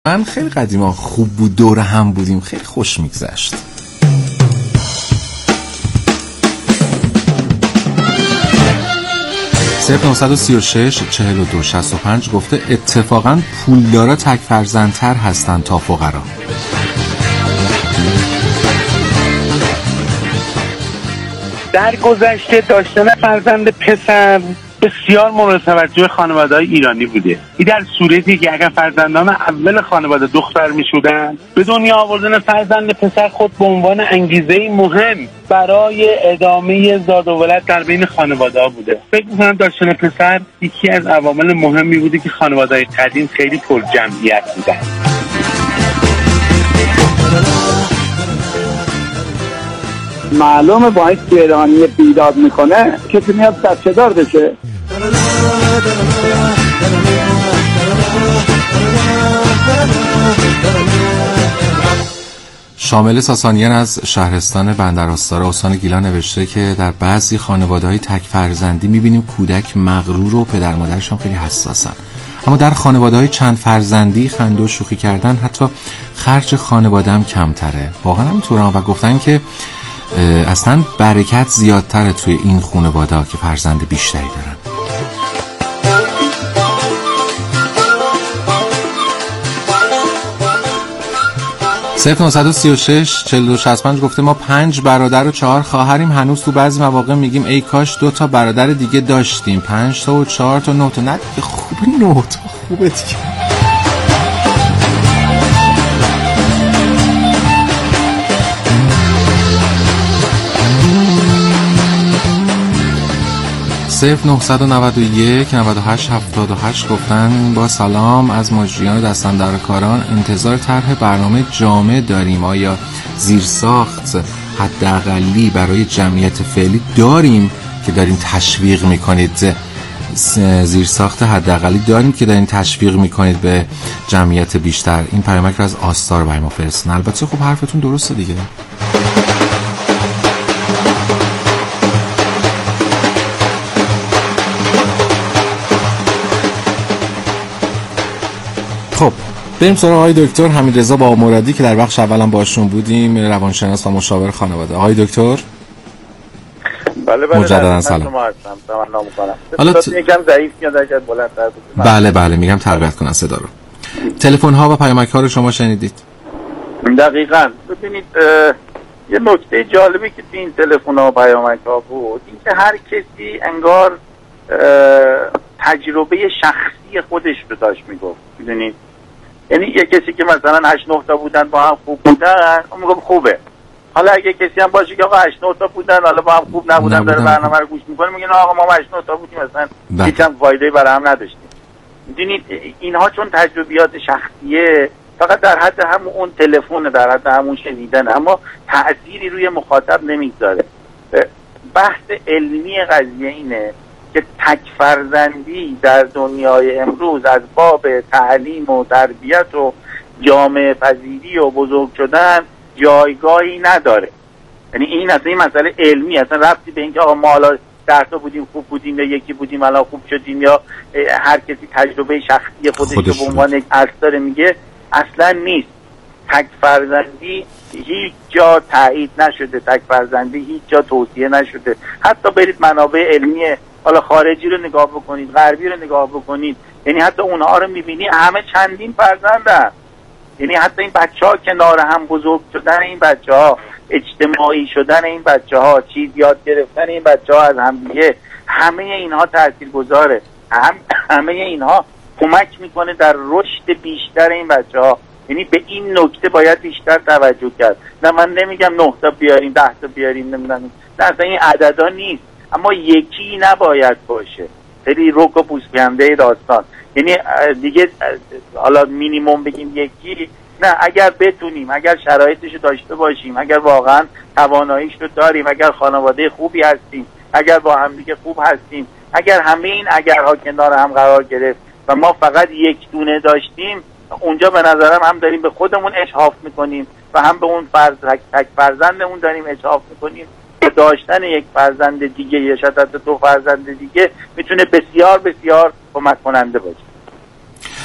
من خیلی قدیما خوب بود، دور هم بودیم، خیلی خوش میگذشت. صرف 936 42 65 گفته اتفاقا پولدارا تک فرزندتر هستن تا فقرا. در گذشته داشتن فرزند پسر بسیار مورد توجه خانواده‌های ایرانی بوده. این در صورتی که اگر فرزندان اول خانواده دختر می‌شدند، به دنیا آوردن فرزند پسر خود به عنوان انگیزه مهم برای ادامه زاد و ولد در بین خانواده‌ها بوده. فکر می‌کنم داشتن پسر یکی از عوامل مهمی بوده که خانواده‌های قدیم خیلی پرجمعیت بودن. معلومه باید ایرانی بیداد میکنه کسی میاد بچه دار بشه. شامل ساسانیان از شهرستان بندرآستار استان گیلان نوشته که در بعضی خانواده‌های تک فرزندی می‌بینیم کودک مغرور و پدر مادرشون خیلی حساسن، اما در خانواده‌های چند فرزندی خنده و شوخی کردن حتی خرج خانواده هم کمتره. واقعا همینطوره و گفتن که اصلا برکت زیادتره توی این خانواده‌ها که فرزند بیشتری دارن. صرف 936 42 65 گفته ما 5 برادر و 4 خواهریم، هنوز تو بعضی مواقع میگیم ای کاش 2 تا برادر دیگه داشتیم. 5 تا و 4 تا 9 تا. نه خوبه 9 تا خوبه دیگه. صرف 991 98 78 گفتن با سلام از مجریان دستاندرکاران، انتظار طرح برنامه جامع داریم. آیا زیرساخت حداقلی برای جمعیت فعلی داریم که دارین تشویق میکنید؟ زیرساخت حداقلی داریم که دارین تشویق میکنید به جمعیت بیشتر؟ این پیامک رو از آستار برای ما فرستن. البته خب حرفتون درسته دیگه. خب بریم سراغ آقای دکتر حمیدرضا باامرادی که در بخش اول هم باشون بودیم، روانشناس و مشاور خانواده. آقای دکتر بله مجددا سلام. حالا یکم ضعیف میاد اگر بلندتر بود. بله میگم تربیت کنن صدا رو. تلفن ها و پیامک ها رو شما شنیدید؟ دقیقاً. ببینید یه نکته جالبی که تو این تلفن ها و پیامک ها بود این که هر کسی انگار تجربه شخصی خودش رو داشت میگفت. میدونید یعنی یه کسی که مثلا 8 9 تا بودن با هم خوب بودن اون میگه خوبه. حالا اگه کسی هم باشه که آقا 8 9 تا بودن حالا با هم خوب نبودن داره برنامه رو گوش میکنه میگه آقا ما 8 9 تا بودیم مثلا هیچ هم فایده برای هم نداشتیم. میدونید اینها چون تجربیات شخصیه فقط در حد همون اون تلفن، در حد همون شنیدن، اما تأثیری روی مخاطب نمیگذاره. بحث علمی قضیه اینه که تک فرزندی در دنیای امروز از باب تعلیم و تربیت و جامعه پذیری و بزرگ شدن جایگاهی نداره. یعنی این اصلا این مسئله علمی اصلا ربطی به اینکه آقا ما حالا 10 تا بودیم خوب بودیم یا یکی بودیم الان خوب شدیم یا هر کسی تجربه شخصی خودش رو به عنوان یک اثر میگه اصلا نیست. تک فرزندی هیچ جا تایید نشده، تک فرزندی هیچ جا توصیه نشده. حتی برید منابع علمی حالا خارجی رو نگاه بکنید، غربی رو نگاه بکنید، یعنی حتی اونها رو میبینی همه چندین فرزندن. یعنی حتی این بچه‌ها کنار هم بزرگ شدن این بچه‌ها، اجتماعی شدن این بچه‌ها، چیز یاد گرفتن این بچه‌ها از همدیگه، همه اینها تاثیرگذاره. همه اینها کمک میکنه در رشد بیشتر این بچه‌ها. یعنی به این نکته باید بیشتر توجه کرد. نه من نمیگم 9 تا بیاریم 10 تا بیاریم نمیدونم، نه اصلا این عددا نیست، اما یکی نباید باشه. خیلی رک و پوسکنده داستان. یعنی دیگه حالا مینیمم بگیم یکی نه، اگر بتونیم، اگر شرایطش رو داشته باشیم، اگر واقعا تواناییش رو داریم، اگر خانواده خوبی هستیم، اگر با هم دیگه خوب هستیم، اگر همه این اگرها کنار هم قرار گرفت و ما فقط یک دونه داشتیم، اونجا به نظرم هم داریم به خودمون اشحاف میکنیم و هم به اون تک فرزندمون داریم اشحاف میکنیم. داشتن یک فرزند دیگه یا شاید 2 فرزند دیگه میتونه بسیار بسیار کمک کننده باشه.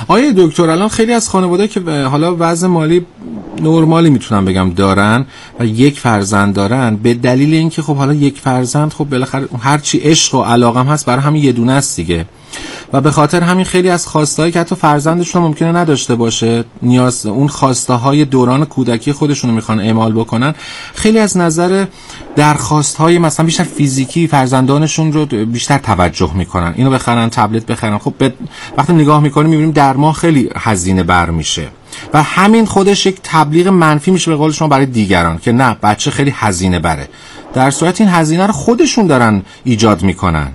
آیا دکتر الان خیلی از خانواده که حالا وضع مالی نرمالی میتونم بگم دارن و یک فرزند دارن، به دلیل اینکه خب حالا یک فرزند خب بالاخره هر چی عشق و علاقه هم هست برای همین یه دونه است دیگه، و به خاطر همین خیلی از خواسته‌هایی که حتی فرزندشون ممکنه نداشته باشه، نیاز اون خواسته‌های دوران کودکی خودشون رو میخوان اعمال بکنن، خیلی از نظر درخواست‌های مثلا بیشتر فیزیکی فرزندانشون رو بیشتر توجه میکنن، اینو بخرن، تبلت بخرن. خب وقتی نگاه میکنیم میبینیم در ماه خیلی هزینه بر میشه و همین خودش یک تبلیغ منفی میشه به قول شما برای دیگران که نه بچه خیلی هزینه بره، در صورت این هزینه رو خودشون دارن ایجاد میکنن.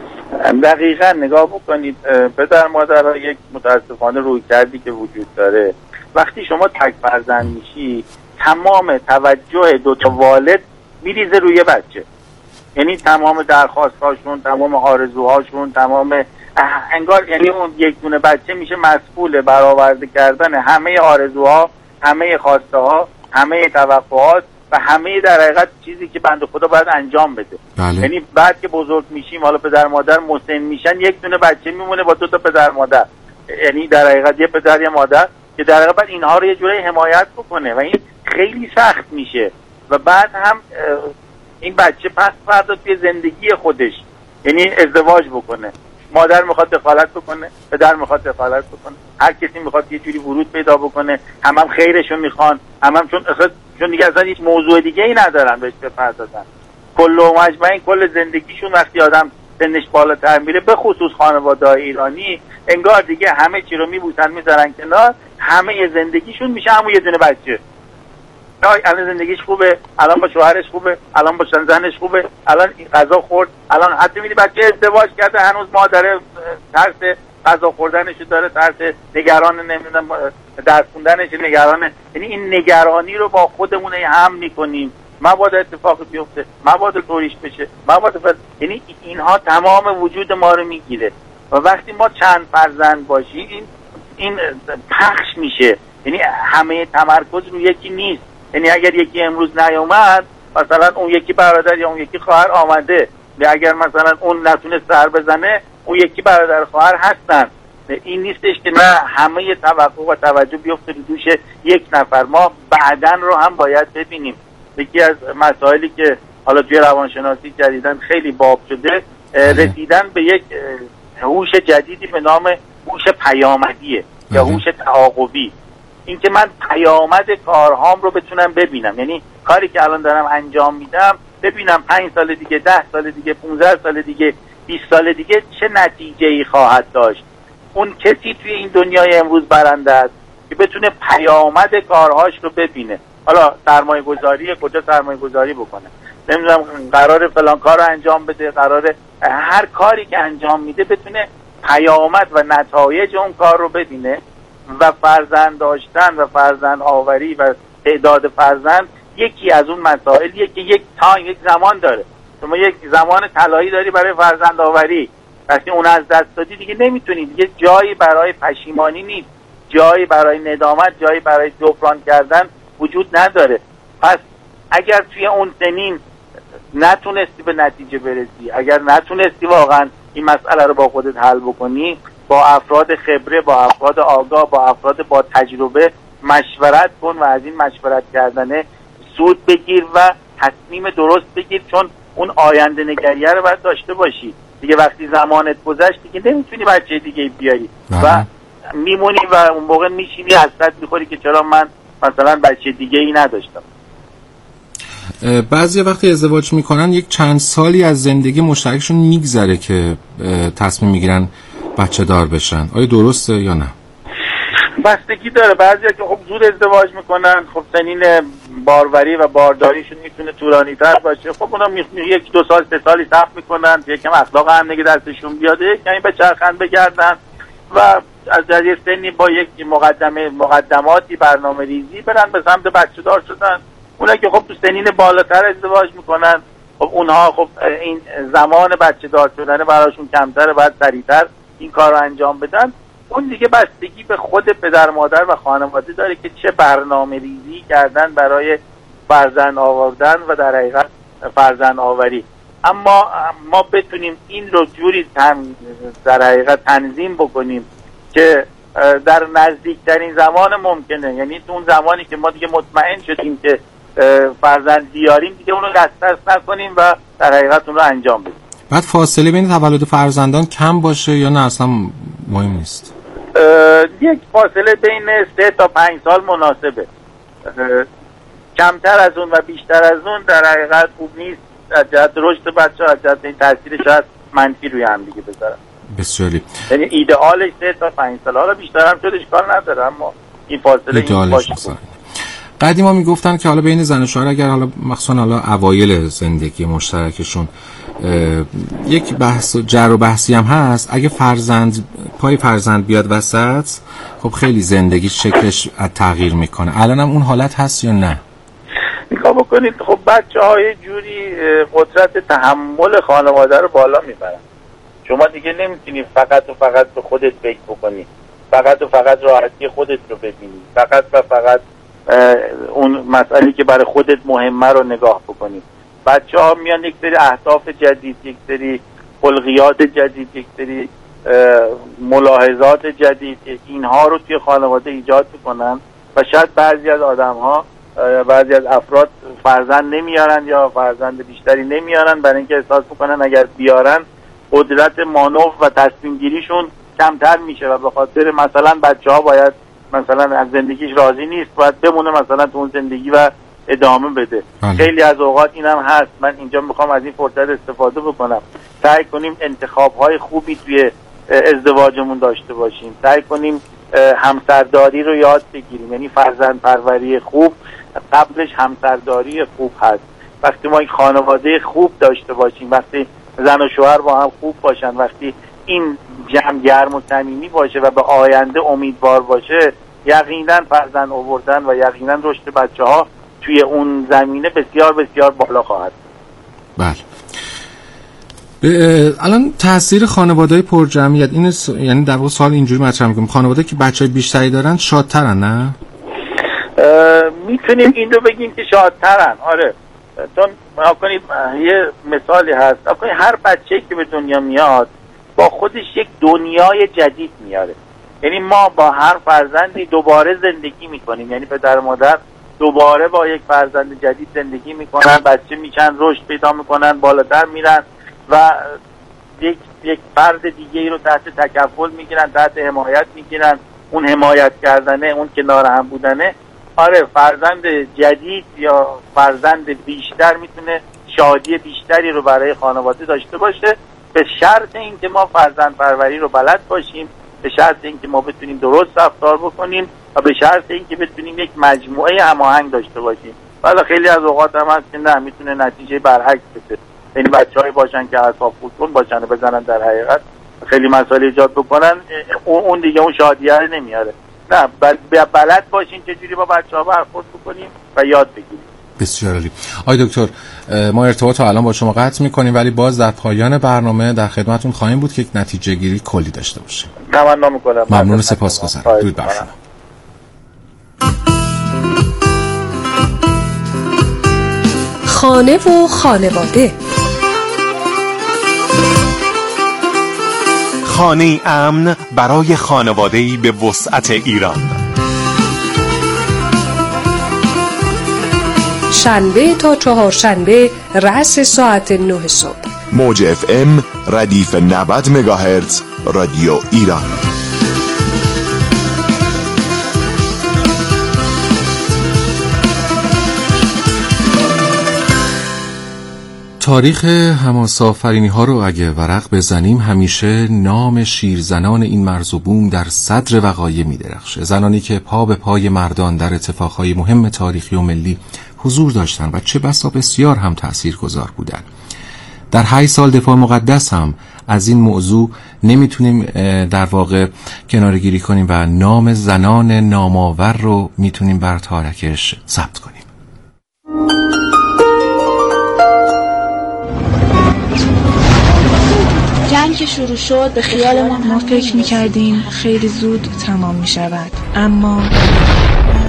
دقیقاً نگاه بکنید پدر مادرها یک متاسفانه روی کردی که وجود داره، وقتی شما تک فرزند میشی تمام توجه دوتا والد میریزه روی بچه، یعنی تمام درخواستهاشون، تمام آرزوهاشون، تمام انگار یعنی اون یک دونه بچه میشه مسئول برآورده کردن همه آرزوها، همه خواسته ها، همه توقعات و همه در حقیقت چیزی که بنده خدا باید انجام بده. یعنی بعد که بزرگ میشیم حالا پدر مادر مسن میشن، یک دونه بچه میمونه با دو تا پدر مادر، یعنی در حقیقت یه پدر یه مادر که در حقیقت اینها رو یه جوری حمایت بکنه و این خیلی سخت میشه و بعد هم این بچه پس فردا توی زندگی خودش یعنی ازدواج بکنه، مادر میخواد دخالت بکنه، پدر میخواد دخالت بکنه، هر کسی میخواد یه جوری ورود پیدا بکنه، هم خیرشو میخوان، هم چون دیگه اصلا هیچ موضوع دیگه ای ندارن بهش بپردازن. کل و مجمع این کل زندگیشون وقتی آدم سنش بالاتر میره، به خصوص خانواده‌های ایرانی، انگار دیگه همه چی رو میبوسن میذارن کنار، همه زندگیشون میشه همون یه دونه بچه. الان زندگیش خوبه، الان با شوهرش خوبه، الان با زنش خوبه، الان غذا خورد، الان حتی میبینی بچه ازدواج کرده هنوز مادر ترس غذا خوردنشو داره، ترس نگران نمیدونم درس خوندنش نگرانه. یعنی این نگرانی رو با خودمون هم میکنیم، مبادا اتفاقی بیفته، مبادا طوریش بشه، یعنی اینها تمام وجود ما رو میگیره و وقتی ما چند فرزند باشیم این پخش میشه، یعنی همه تمرکز رو یکی نیست. یعنی اگر یکی امروز نیومد، مثلا اون یکی برادر یا اون یکی خواهر آمده، یا اگر مثلا اون نتونه سر بزنه اون یکی برادر خواهر هستن. این نیستش که نه همه توقع و توجه بیفته رو دوش یک نفر. ما بعدن رو هم باید ببینیم. یکی از مسائلی که حالا توی روانشناسی جدیدن خیلی باب شده، رسیدن به یک هوش جدیدی به نام هوش پیامدیه یا هوش تعاقبی. این که من پیامد کارهام رو بتونم ببینم، یعنی کاری که الان دارم انجام میدم ببینم 5 سال دیگه، 10 سال دیگه، 15 سال دیگه، 20 سال دیگه چه نتیجه‌ای خواهد داشت. اون کسی توی این دنیای امروز برنده است که بتونه پیامد کارهاش رو ببینه. حالا سرمایه گذاری کجا سرمایه گذاری بکنه، نمیدونم قرار فلان کار رو انجام بده، قرار هر کاری که انجام میده بتونه پیامد و نتایج اون کار رو ببینه. و فرزند داشتن و فرزند آوری و تعداد فرزند یکی از اون مسائلیه که یک زمان داره. شما یک زمان طلایی داری برای فرزند آوری، وقتی اون از دست دادی دیگه نمیتونی، دیگه جایی برای پشیمانی نیست، جایی برای ندامت، جایی برای جبران کردن وجود نداره. پس اگر توی اون سنین نتونستی به نتیجه برسی، اگر نتونستی واقعا این مسئله رو با خودت حل بکنی، با افراد خبره، با افراد آگاه، با افراد با تجربه مشورت کن و از این مشورت کردنه سود بگیر و تصمیم درست بگیر، چون اون آینده نگریه رو باید داشته باشی. دیگه وقتی زمانت گذشت دیگه نمیتونی بچه دیگه بیاری و میمونی و اون موقع میشینی حسرت میخوری که چرا من مثلا بچه دیگه ای نداشتم. بعضی وقتی ازدواج میکنن یک چند سالی از زندگی مشترکشون میگذره که تصمیم میگیرن بچه دار بشن. آیا درسته یا نه؟ بستگی داره. بعضیا که خب زود ازدواج میکنن، خب سنین باروری و بارداریشون میتونه طولانی تر باشه، خب اونا 1-2 سال 3 سالی صبر میکنن، یکم اخلاق هم نگه دستشون بیاد، یکمی به چرخند بگردن و از یه سنی با یک مقدماتی برنامه ریزی برن به سمت بچه دار شدن. اونا که خب تو سنین بالاتر ازدواج میکنن، خب اونها خب این زمان بچه دار شدن براشون کمتره، باید سریعتر این کار رو انجام بدن. اون دیگه بستگی به خود پدر مادر و خانواده داره که چه برنامه ریزی کردن برای فرزند آوردن و در حقیقت فرزند آوری. اما ما بتونیم این رو جوری در حقیقت تنظیم بکنیم که در نزدیکترین زمان ممکنه، یعنی تو اون زمانی که ما دیگه مطمئن شدیم که فرزند بیاریم دیگه اونو دست نکنیم و در حقیقت اون رو انجام بدیم. بعد فاصله بین تولد فرزندان کم باشه یا نه اصلا مهم نیست؟ یک فاصله بین 3 تا 5 سال مناسبه. کمتر از اون و بیشتر از اون در حقیقت خوب نیست. از جهت رشد بچه‌ها، از جهت این تاثیر شاید منفی روی هم دیگه بذاره. بسیاری. یعنی ایدئالش 3 تا 5 سال، حالا بیشتر هم شدش کار نداره، اما این فاصله این باشه. قدیما میگفتن که حالا بین زن و شوهر اگر حالا مخصوصا حالا اوایل زندگی مشترکشون یک بحث جر و بحثی هم هست، اگه پای فرزند بیاد وسط خب خیلی زندگی شکلش تغییر میکنه. الان هم اون حالت هست یا نه؟ نگاه بکنید، خب بچه‌های جوری قدرت تحمل خانواده رو بالا میبرن. شما دیگه نمیتونی فقط و فقط به خودت فکر بکنی، فقط و فقط راحتی خودت رو ببینی، فقط و فقط اون مسئله که برای خودت مهمه رو نگاه بکنی. بچه‌ها میان یک سری اهداف جدید، یک سری خلقیات جدید، یک سری ملاحظات جدید، اینها رو توی خانواده ایجاد میکنن و شاید بعضی از آدم‌ها، بعضی از افراد فرزند نمیارن یا فرزند بیشتری نمیارن برای اینکه احساس میکنن اگر بیارن قدرت مانور و تصمیم گیریشون کمتر میشه و به خاطر مثلا بچه‌ها باید مثلا از زندگیش راضی نیست، باید بمونه مثلا تو اون زندگی و ادامه بده. خیلی از اوقات اینم هست. من اینجا میخوام از این فرصت استفاده بکنم، سعی کنیم انتخاب‌های خوبی توی ازدواجمون داشته باشیم، سعی کنیم همسرداری رو یاد بگیریم. یعنی فرزند پروری خوب قبلش همسرداری خوب هست. وقتی ما یک خانواده خوب داشته باشیم، وقتی زن و شوهر با هم خوب باشن، وقتی این جمع گرم و صمیمی باشه و به آینده امیدوار باشه، یقینا فرزند آوردن و یقینا رشد بچه‌ها توی اون زمینه بسیار بسیار بالا خواهد. بله. الان تاثیر خانواده‌های پرجمعیت این یعنی در واقع سوال اینجوری مطرح می‌کنم، خانواده‌ای که بچه‌های بیشتری دارن شادترن نه؟ میتونیم این رو بگیم که شادترن. آره، چون کنید یه مثالی هست، کنید هر بچه‌ای که به دنیا میاد با خودش یک دنیای جدید میاره. یعنی ما با هر فرزندی دوباره زندگی میکنیم، یعنی پدر و مادر دوباره با یک فرزند جدید زندگی میکنن، بچه میشن، رشد پیدا میکنن، بالاتر میرن و یک فرد دیگه ای رو تحت تکفل میگیرن، تحت حمایت میگیرن. اون حمایت کردنه، اون کنار هم بودنه، آره، فرزند جدید یا فرزند بیشتر میتونه شادی بیشتری رو برای خانواده داشته باشه، به شرط اینکه ما فرزند پروری رو بلد باشیم، به شرط اینکه ما بتونیم درست رفتار بکنیم و به شرط اینکه بتونیم یک مجموعه هماهنگ داشته باشیم. ولی خیلی از اوقات هم هست که نه، میتونه نتیجه برعکس بده. یعنی بچه‌هایی باشن که اصلا فوتبال باشن و بزنن در حقیقت خیلی مسائل ایجاد بکنن، اون دیگه اون شادیه رو نمیاره. نه، بلد باشین چجوری با بچه‌ها برخورد بکنیم و یاد بگیریم. بسیار عالی. آقای دکتر، ما ارتباط الان با شما قطع می‌کنیم ولی باز در پایان برنامه در خدمتتون خواهیم بود که یک نتیجه گیری کلی داشته باشیم. تمنا می‌کنم. ممنون، سپاسگزارم. درود بر شما. خانه و خانواده. خانه امن برای خانواده‌ای به وسعت ایران. شنبه تا چهارشنبه رأس ساعت 9 صبح. موج FM ردیف 90 مگاهرتز رادیو ایران. تاریخ حماسه‌آفرینی ها رو اگه ورق بزنیم همیشه نام شیرزنان این مرز و بوم در صدر وقایع می‌درخشه. زنانی که پا به پای مردان در اتفاقهای مهم تاریخی و ملی حضور داشتن و چه بسا بسیار هم تأثیرگذار بودن. در 8 سال دفاع مقدس هم از این موضوع نمیتونیم در واقع کناره‌گیری کنیم و نام زنان نامآور رو میتونیم بر تارکش ثبت کنیم. جنگ که شروع شد به خیالمون ما فکر می‌کردیم خیلی زود تمام می‌شود، اما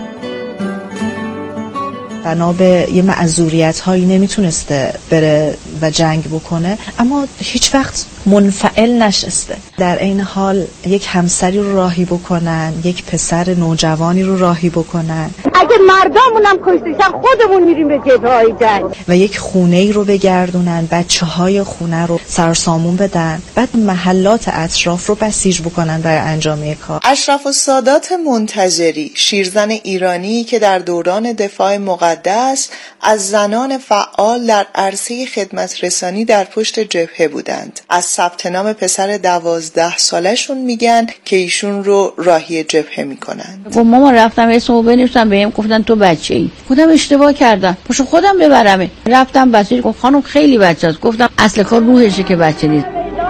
بنا به یه معذوریت هایی نمیتونسته بره و جنگ بکنه، اما هیچ وقت منفعل نشسته. در این حال یک همسری رو راهی بکنن، یک پسر نوجوانی رو راهی بکنن، اگه مردامونم کشتشن خودمون میریم به جبهه‌های جنگ، و یک خونه‌ای رو بگردونن، بچه‌های خونه رو سرسامون بدن، بعد محلات اطراف رو بسیج بکنن برای انجام کار. اشرف السادات منتظری، شیرزن ایرانی که در دوران دفاع مقدس از زنان فعال در عرصه خدمت رسانی در پشت جبهه بودند. از ثبت نام پسر 12 سالشون میگن که ایشون رو راهی جبهه میکنن. مامان رفتم اسمو بنویسم، بهم گفتن تو بچه‌ای. خودم اشتباه کردم، پاشو خودم ببرمه. رفتم بچه‌ای، گفت خانم خیلی بچه است. گفتم اصل کار روحشه که بچه نیست.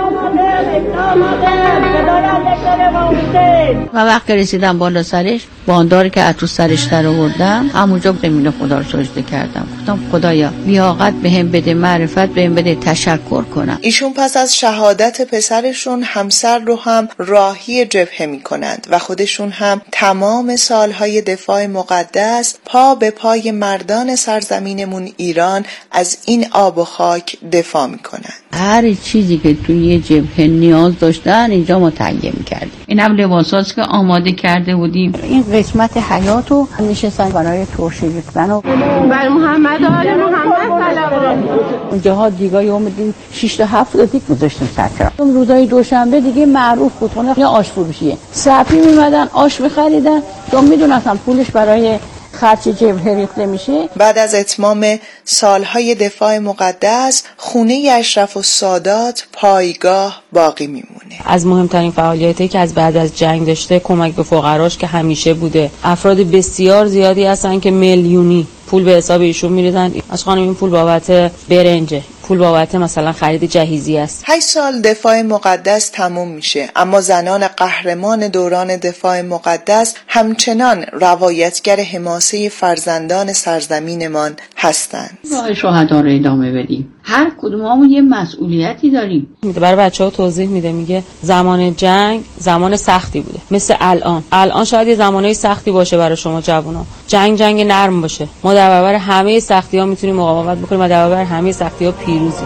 و وقتی رسیدم بالا سرش، بانداری که اتو سرش در آوردم، همونجا زمین خدا رو سجده کردم. گفتم خدایا لیاقت بهم بده، معرفت بهم بده، تشکر کنم. ایشون پس از شهادت پسرشون همسر رو هم راهی جبهه میکنند و خودشون هم تمام سالهای دفاع مقدس پا به پای مردان سرزمینمون ایران از این آب و خاک دفاع میکنند. هر چیزی که توی یه جبهه نیاز داشتن اینجا ما تهیه میکردیم. این هم لباساست که آماده کرده بودیم. این قسمت حیاتو نشستن برای ترش ریختن و بر محمد آل محمد سلام. اونجاها دیگای اومدیم 6 تا 7 تا دیگه گذاشتیم سرچرا. اون روزای دوشنبه دیگه معروف بود خونه آش فروشیه. صفی میمدن آش می‌خریدن. چون میدونستم پولش برای خرج جبهه ریخته میشه. بعد از اتمام سالهای دفاع مقدس، خونه اشرف السادات پایگاه باقی میمونه. از مهمترین فعالیتی که از بعد از جنگ داشته کمک به فقراش که همیشه بوده. افراد بسیار زیادی هستن که میلیونی پول به حساب ایشون میریزن. از خانم این پول بابت برنجه، پول بابت مثلا خرید جهیزی است. 8 سال دفاع مقدس تموم میشه، اما زنان قهرمان دوران دفاع مقدس همچنان روایتگر حماسه فرزندان سرزمینمان هستند. راه شهدا رو ادامه بدیم. هر کدوممون یه مسئولیتی داریم. برای بچه‌ها توضیح میده، میگه زمان جنگ زمان سختی بوده، مثل الان شاید یه زمانهای سختی باشه برای شما جوونا. جنگ نرم باشه. ما در برابر همه سختی‌ها میتونیم مقاومت بکنیم و در برابر همه سختی‌ها پیروزی.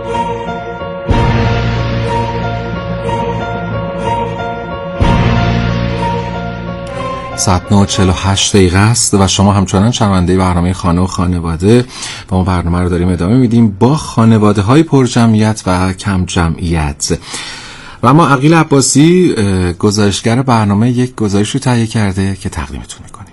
ساعت 9:48 دقیقه است و شما همچنان شنونده برنامه خانه و خانواده با ما برنامه رو داریم ادامه میدیم با خانواده های پر جمعیت و کم جمعیت. و اما عقیل عباسی گزارشگر برنامه یک گزارش رو تهیه کرده که تقدیمتون میکنیم.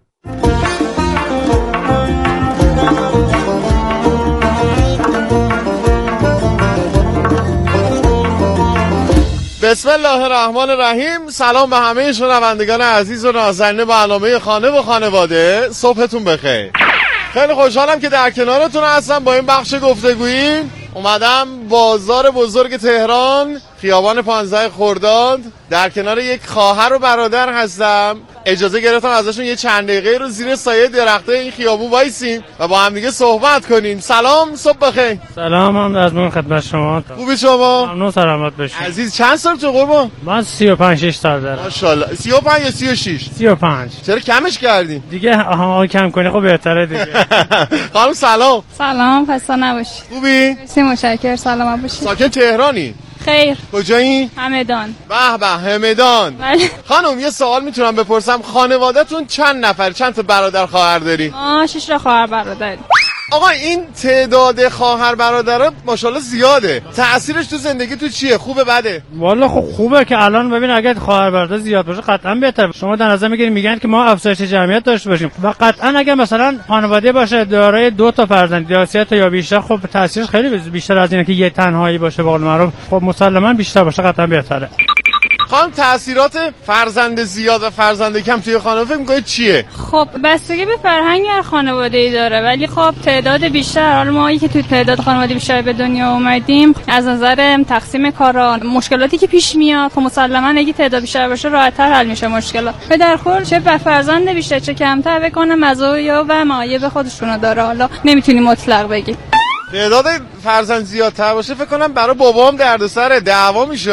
بسم الله الرحمن الرحیم. سلام به همه شنوندگان عزیز و نازنین برنامه خانه و خانواده. صبحتون بخیر. خیلی خوشحالم که در کنارتون هستم با این بخش گفتگویی. اومدم بازار بزرگ تهران، خیابان 15 خرداد، در کنار یک خواهر و برادر هستم. اجازه گرفتم ازشون یه چند دقیقه رو زیر سایه درخته این خیابون وایسیم و با هم دیگه صحبت کنیم. سلام، صبح بخیر. سلام، هم از من خدمت شما. خوبی شما؟ ممنون، سلامت باشید. عزیز چند سال تو قربان؟ من 35 سال دارم. ماشاءالله. 35 یا 36؟ 35. چرا کمش کردین؟ دیگه کم کنی خب بهتره دیگه. خانم سلام. سلام، خسته نباشید. خوبی؟ مرسی، متشکرم. سلامت باشید. ساکن تهرانی؟ خیر. کجایی؟ همدان. به به، همدان. خانم یه سوال میتونم بپرسم؟ خانواده‌تون چند نفر، چند تا برادر خواهر داری؟ 6 تا خواهر برادر. آقا این تعداد خواهر برادرها ماشاءالله زیاده. تأثیرش تو زندگی تو چیه؟ خوبه بده؟ والا خب خوبه که الان ببین اگه خواهر برادر زیاد باشه قطعا بهتره. شما در نظر میگیرید میگن که ما افزایش جمعیت داشته باشیم و قطعا اگه مثلا خانواده باشه دارای 2 تا فرزند یا 3 تا یا بیشتر، خب تأثیرش خیلی بیشتر از اینه که یه تنهایی باشه. به قول معروف خب مسلماً بیشتر باشه قطعا بهتره. خانم تأثیرات فرزند زیاد و فرزند کم توی خانواده فکر می‌کنید چیه؟ خب بستگی به فرهنگ هر خانواده‌ای داره، ولی خب تعداد بیشتر، حالا ما که توی تعداد خانواده بیشتر به دنیا اومدیم، از نظر تقسیم کارا، مشکلاتی که پیش میاد، خب مسلماً اگه تعداد بیشتر باشه راحت‌تر حل میشه مشکلات. به درخور چه فرزند بیشتر چه کمتر بکنه مزایا و معایب خودشونو داره. حالا نمیتونی مطلق بگی. تعداد فرزند زیادتر باشه فکر کنم برای بابام دردسر دعوا میشه.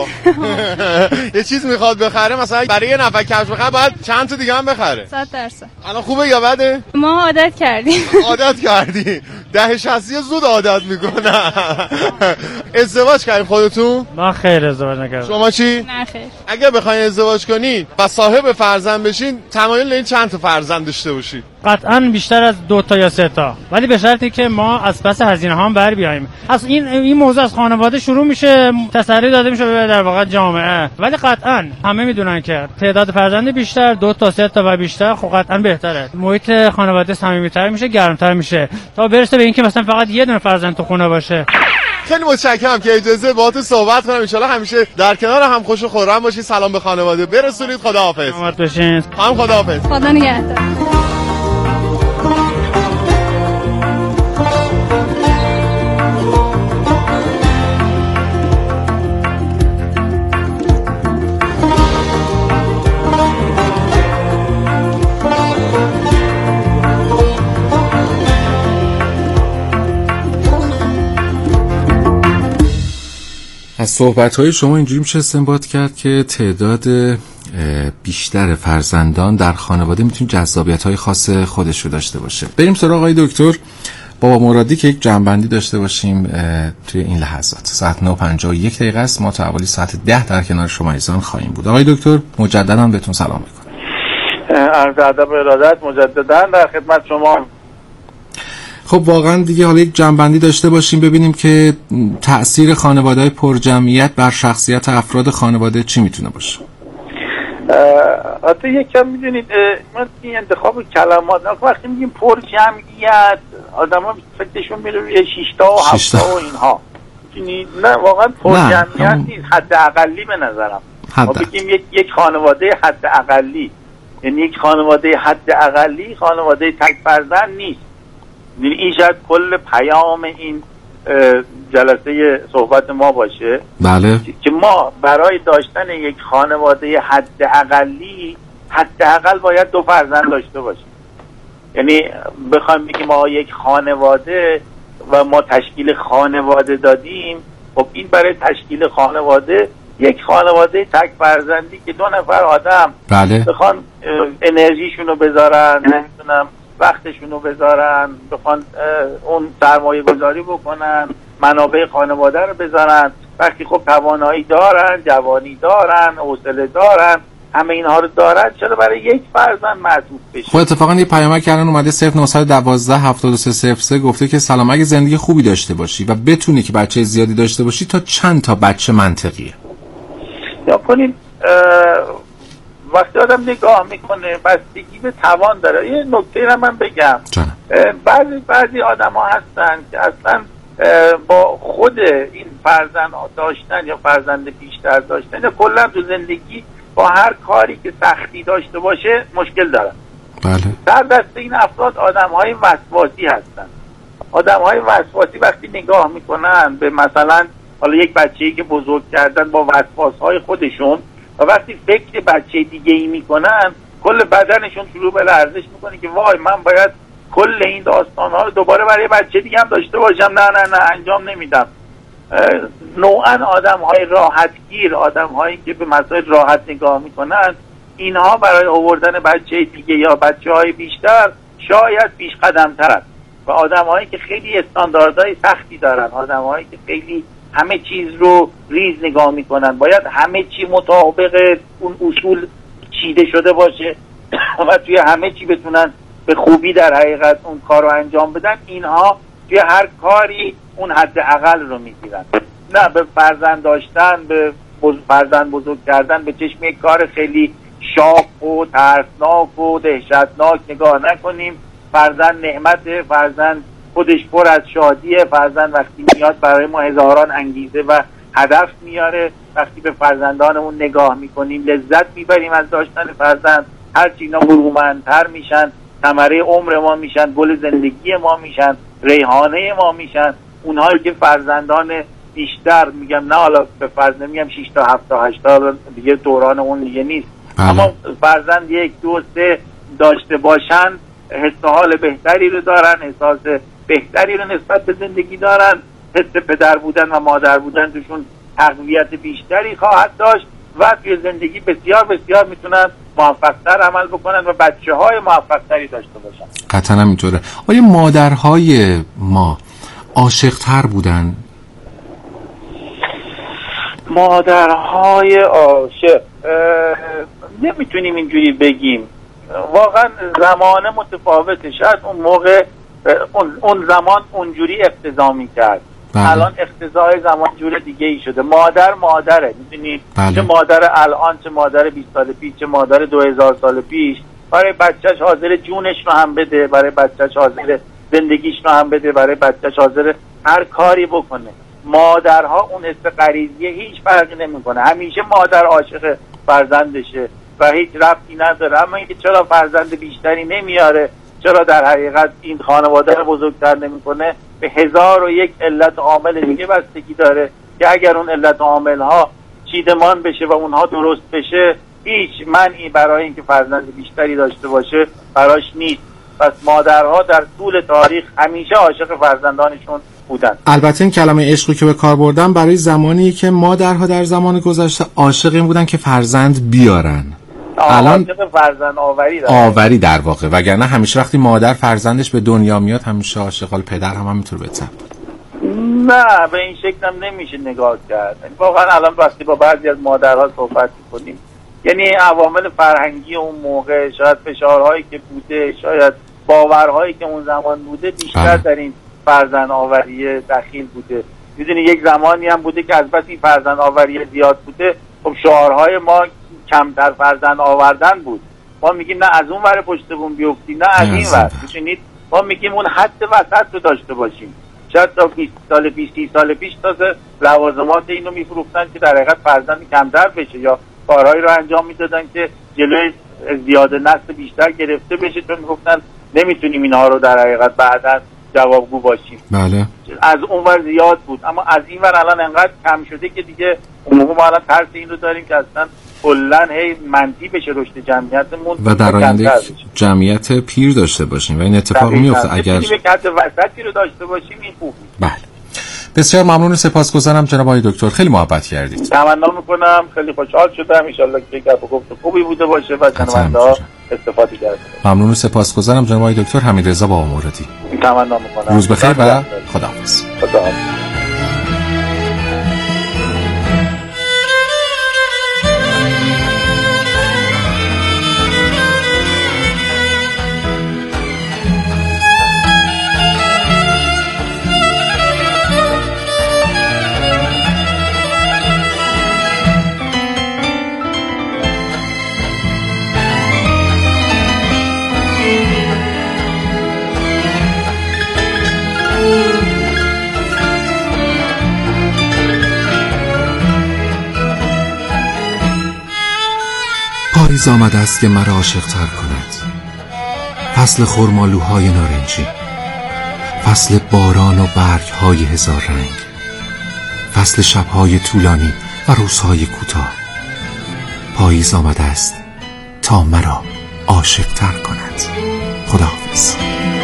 یه چیز میخواد بخره مثلا برای یه نفر کفش بخره باید چند تا دیگه هم بخره. 100%. الان خوبه یا بده؟ ما عادت کردیم. عادت کردی. 60 زود عادت میکنن. ازدواج کردین خودتون؟ من خیر ازدواج نکردم. شما چی؟ نه خیر. اگه بخواین ازدواج کنین و صاحب فرزند بشین تمایل دارین چند تا فرزند داشته باشین؟ قطعا بیشتر از 2 تا یا 3 تا، ولی به شرطی که ما از پس هزینه ها بر بیاییم. از این موضوع از خانواده شروع میشه، تسری داده میشه به در واقع جامعه، ولی قطعا همه میدونن که تعداد فرزند بیشتر 2 تا 3 تا و بیشتر خب قطعا بهتره. محیط خانواده صمیمیت‌تر میشه، گرمتر میشه تا برسه به اینکه مثلا فقط یه دونه فرزند تو خونه باشه. خیلی متشکرم که اجازه باهاتون صحبت کنم. ان شاءالله همیشه در کنار هم خوش و خرم باشید. سلام به خانواده برسونید. خداحافظ. سلامت باشین. خداحافظ. خدا نگهدار. از صحبت‌های شما اینجوری میشه استنباط کرد که تعداد بیشتر فرزندان در خانواده میتونه جذابیت‌های خاص خودش رو داشته باشه. بریم سراغ آقای دکتر بابا مرادی که یک جنبندی داشته باشیم توی این لحظات. ساعت 9:51 دقیقه است. ما تا حوالی ساعت 10 در کنار شما ایزان خواهیم بود. آقای دکتر مجددا بهتون سلام میکنم. عرض ادب و ارادت مجددا در خدمت شما. خب واقعا دیگه حالا یک جنبندی داشته باشیم ببینیم که تأثیر خانواده‌های پرجمعیت بر شخصیت افراد خانواده چی میتونه باشه. حتی یکم میدونید من این انتخاب کلمات وقتی میگیم پرجمعیت آدما فکرشون میره روی 6 تا و 7 تا و اینها. نه واقعا پرجمعیت نیست، حد اقلی به نظرم. ما بگیم یک خانواده حد اقلی، یعنی یک خانواده حد اقلی خانواده تک فرزند نیست. این شاید کل پیام این جلسه صحبت ما باشه. بله. که ما برای داشتن یک خانواده حد اقلی حداقل باید 2 فرزند داشته باشیم. یعنی بخوایم بگیم ما یک خانواده و ما تشکیل خانواده دادیم، خب این برای تشکیل خانواده یک خانواده تک فرزندی که 2 نفر آدم بله. بخوان انرژیشونو بذارن، نمیدونم وقتشونو بذارن، بخوان اون سرمایه گذاری بکنن، منابع خانواده رو بذارن، وقتی خب توانایی دارن، جوانی دارن، حوصله دارن، همه اینها رو دارن، چرا برای یک فرزند معطوف بشه؟ خب اتفاقا یه پیامک الان اومده 0912 7303 گفته که سلام، اگه زندگی خوبی داشته باشی و بتونی که بچه زیادی داشته باشی تا چند تا بچه منطقیه؟ یا کنین وقتی آدم نگاه میکنه بستگی به توان داره. یه نکته رو من بگم، بعضی آدم ها هستن که اصلا با خود این فرزند داشتن یا فرزند بیشتر داشتن یا کلا تو زندگی با هر کاری که سختی داشته باشه مشکل دارن. بله. در دست این افراد آدم های وسواسی هستن. آدم های وسواسی وقتی نگاه میکنن به مثلا حالا یک بچه‌ای که بزرگ کردن با وسواس های خودشون و وقتی فکر بچه دیگه ای میکنن کل بدنشون شروع به لرزش میکنه که وای من باید کل این داستانها رو دوباره برای بچه دیگه هم داشته باشم. نه انجام نمیدم. نوعا آدم های راحتگیر، آدم هایی که به مسائل راحت نگاه میکنن، اینها برای آوردن بچه دیگه یا بچه های بیشتر شاید پیش قدم ترن و آدم هایی که خیلی استانداردهای سختی دارن، آدم هایی که خیلی همه چیز رو ریز نگاه میکنن، باید همه چی مطابق اون اصول چیده شده باشه و توی همه چی بتونن به خوبی در حقیقت اون کار رو انجام بدن، اینها توی هر کاری اون حد اقل رو میگیرن. نه به فرزند داشتن، به فرزند بزرگ کردن به چشم یک کار خیلی شاق و ترسناک و دهشتناک نگاه نکنیم. فرزند نعمت، فرزند خودش پر از شادیه، فرزند وقتی میاد برای ما هزاران انگیزه و هدف میاره. وقتی به فرزندانمون نگاه میکنیم لذت میبریم از داشتن فرزند. هرچی اینا برومندتر میشن ثمره عمر ما میشن، گل زندگی ما میشن، ریحانه ما میشن. اونهایی که فرزندان بیشتر، میگم نه حالا به فرض نمیگم 6 تا 7 تا 8 تا دیگه دوران اون دیگه نیست، اما فرزند 1 2 3 داشته باشن حس حال بهتری رو دارن، احساس بهتری رو نسبت به زندگی دارن، حس پدر بودن و مادر بودن توشون تقویت بیشتری خواهد داشت و توی زندگی بسیار بسیار میتونن موفق‌تر عمل بکنن و بچه‌های موفق‌تری داشته باشن. قطعاً همینطوره. آیا مادرهای ما عاشق‌تر بودن؟ مادرهای عاشق نمیتونیم اینجوری بگیم، واقعا زمانه متفاوته. شاید اون موقع اون زمان اونجوری اقتضا میکرد، الان اقتضای زمان جور دیگه ای شده. مادره میدونید، چه مادر الان، چه مادر 20 سال پیش، چه مادر 2000 سال پیش برای بچهش حاضر جونش رو هم بده، برای بچهش حاضر زندگیش رو هم بده، برای بچهش حاضر هر کاری بکنه. مادرها اون حس غریزی هیچ فرقی نمیکنه، همیشه مادر عاشق فرزندشه و هیچ ربطی نداره. اما اینکه چرا فرزند بیشتری نمیاره، چرا در حقیقت این خانواده رو بزرگتر نمیکنه، به 1001 علت عامل دیگه بستگی داره که اگر اون علت عامل ها چیدمان بشه و اونها درست بشه، هیچ منعی برای اینکه فرزند بیشتری داشته باشه براش نیست. پس مادرها در طول تاریخ همیشه عاشق فرزندانشون بودن. البته این کلمه عشقی که به کار بردم برای زمانی که مادرها در زمان گذشته عاشق این بودن که فرزند بیارن. الان فرزند آوری در واقع، وگرنه همیشه وقتی مادر فرزندش به دنیا میاد همیشه عاشق، پدر هم همینطور بهتر. نه به این شکل هم نمیشه نگاه کرد. واقعا الان وقتی با بعضی از مادرها صحبت میکنیم، یعنی عوامل فرهنگی اون موقع، شاید فشارهایی که بوده، شاید باورهایی که اون زمان بوده بیشتر در این فرزند آوری دخیل بوده. میدونی یک زمانی هم بوده که از بس این فرزند آوری زیاد بوده، خب شعارهای ما کمتر فرزند آوردن بود. ما میگیم نه از اون ور پشت بوم بیفتی، نه از این ور. میدونید ما میگیم اون حد وسط رو داشته باشیم. شاید تا 20 سال 20 سال پیش تازه لوازمات اینو میفروختن که در حقیقت فرزند کمتر بشه، یا کارهایی رو انجام میدادن که جلوی زیاده نسل بیشتر گرفته بشه، چون میگفتن نمیتونیم اینها رو در حقیقت بعدا جوابگو باشیم. بله. از اون ور زیاد بود، اما از این ور الان انقدر کم شده که دیگه اون موقع ما الان ترس این رو داریم که اصلا کلن هی منفی بشه رشد جمعیتمون و در آینده جمعیت پیر داشته باشیم و این اتفاق میفته. اگر یک حد وسطی رو داشته باشیم این خوبه. بله. بسیار ممنون و سپاسگزارم جناب آقای دکتر، خیلی محبت کردید. تمنا میکنم، خیلی خوشحال شدم. ان شاءالله که گپ و گفت خوبی بوده باشه و شنونده‌ها استفاده کردن. ممنون و سپاسگزارم جناب آقای دکتر حمیدرضا بابامردی. تمنا میکنم. روز بخیر و خداحافظ. خداحافظ. پاییز آمده است که مرا عاشق تر کند، فصل خرمالوهای نارنجی، فصل باران و برگهای هزار رنگ، فصل شبهای طولانی و روزهای کوتاه. پاییز آمده است تا مرا عاشق تر کند. خداحافظ.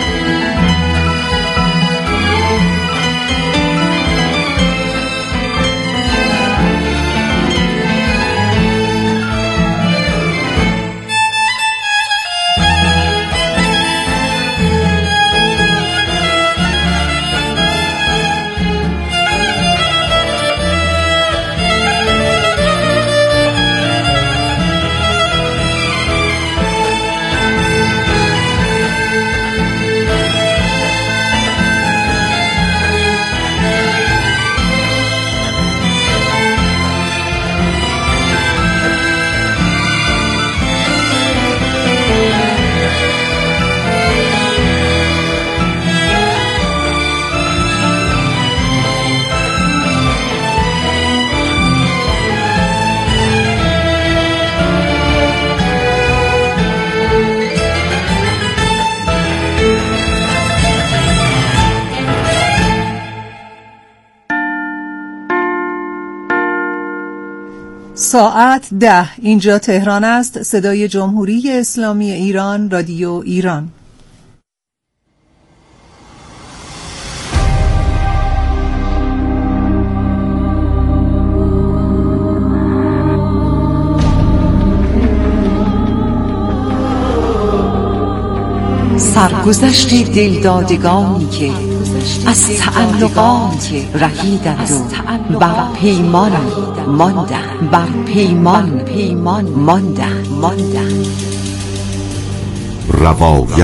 ساعت 10 اینجا تهران است. صدای جمهوری اسلامی ایران، رادیو ایران. سرگذشت دلدادگانی که از تعلقات رهیدند و بر پیمان ماندند. روایت